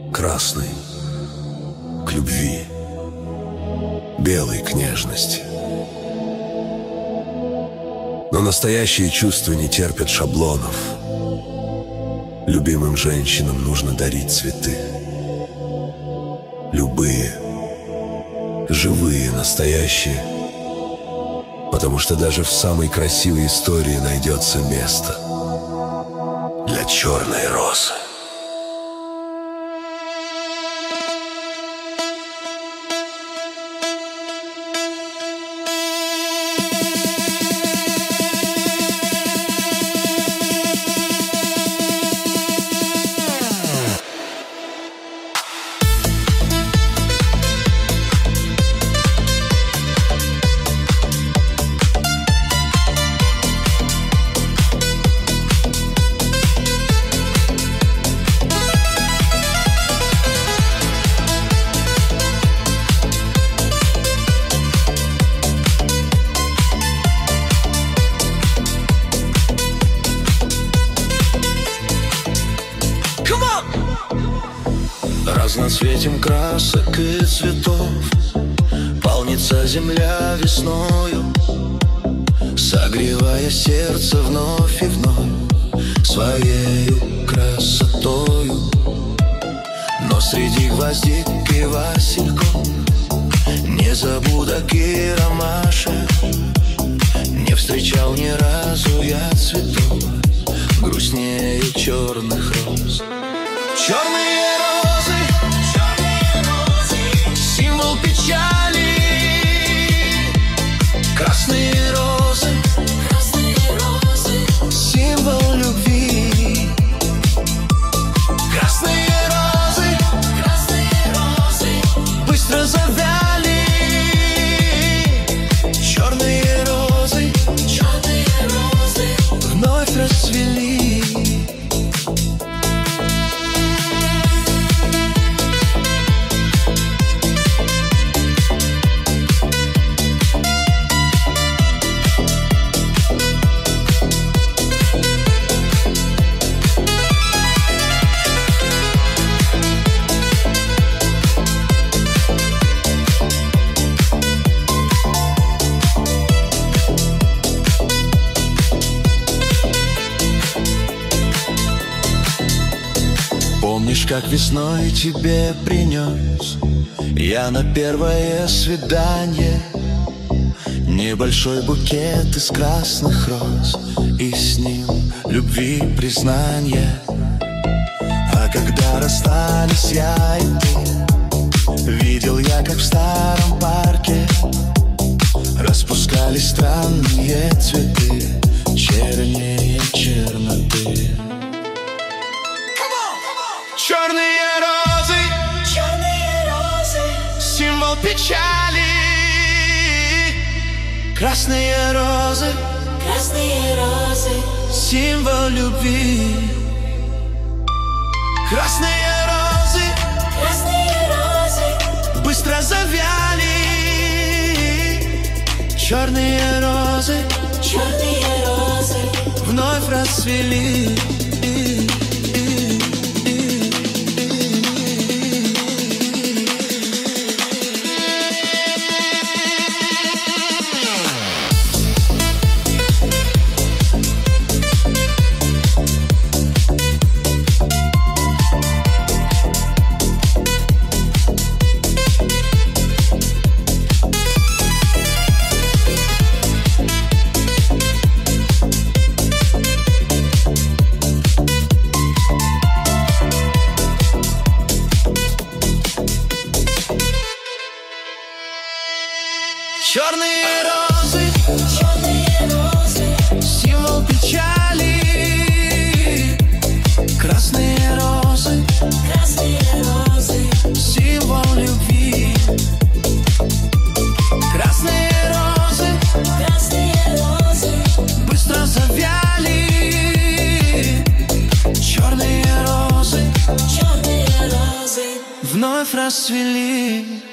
Красный к любви, белый к нежности. Но настоящие чувства не терпят шаблонов. Любимым женщинам нужно дарить цветы. Любые, живые, настоящие. Потому что даже в самой красивой истории найдется место для черной розы. Разноцветием красок и цветов полнится земля весною, согревая сердце вновь и вновь своею красотою. Но среди гвоздик и васильков не забудок и ромашек не встречал ни разу я цветов грустнее черных роз. Черные розы, символ печали. Красные розы, символ любви. Красные розы, быстро завяли. Черные розы, вновь расцвели. Помнишь, как весной тебе принес я на первое свидание небольшой букет из красных роз, и с ним любви признание. А когда расстались я и ты, видел я, как в старом парке распускались странные цветы, чернее черноты. Черные розы, символ печали. Красные розы, символ любви. Красные розы, быстро завяли. Черные розы, вновь расцвели. Черные розы, символ печали. Красные розы, символ любви. Красные розы, быстро завяли. Черные розы, вновь расцвели.